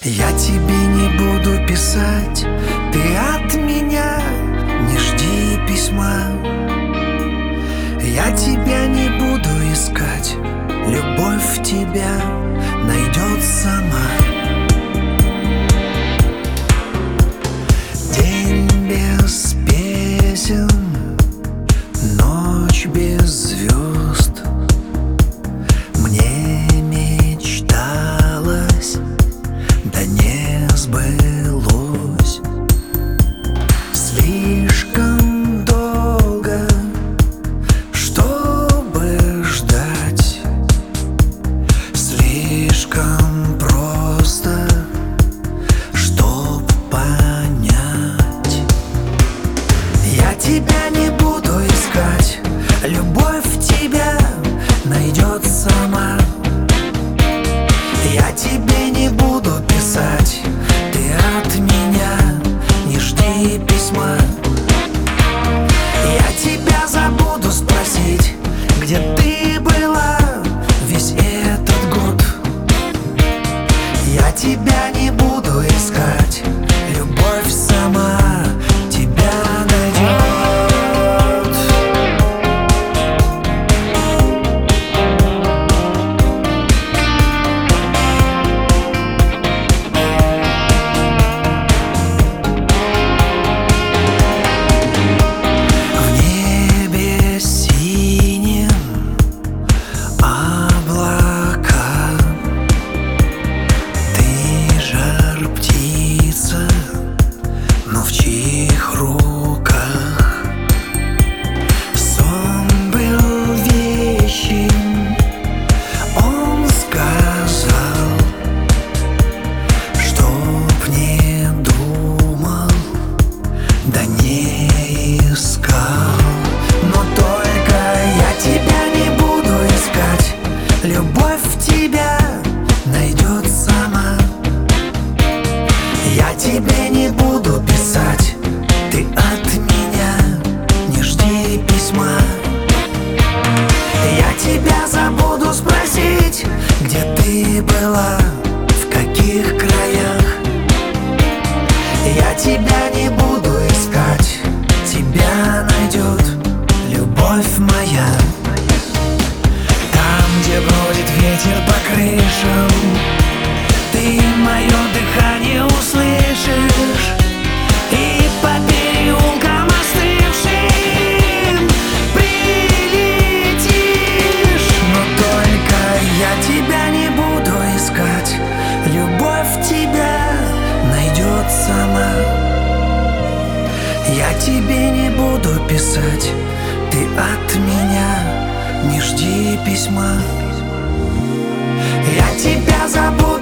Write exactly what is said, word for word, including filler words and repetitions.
Я тебе не буду писать, ты от меня не жди письма. Я тебя не буду искать, любовь тебя найдет сама. День без песен, ночь без звезд. Мне мечталось, да не сбылось. Слишком долго, чтобы ждать. Слишком просто, чтоб понять. Я тебя не буду искать, любовь тебя найдет сама. Я тебе не буду писать, ты от меня не жди письма. Я тебя забуду спросить, где ты была весь этот год. Я тебя не буду искать, любовь сама тебя найдет. Но в чьих руках сон был вещим, он сказал, чтоб не думал, да не искал. Но только я тебя не буду искать, любовь тебя найдет сама. Я тебе не буду писать, ты от меня не жди письма. Я тебя забуду спросить, где ты была, в каких краях. Я тебя не буду искать, тебя найдет любовь моя. Там, где бродит ветер по крышам, ты мое дыхание услышишь, и по переулкам остывшим прилетишь. Но только я тебя не буду искать, любовь тебя найдет сама. Я тебе не буду писать, ты от меня не жди письма. Я тебя забуду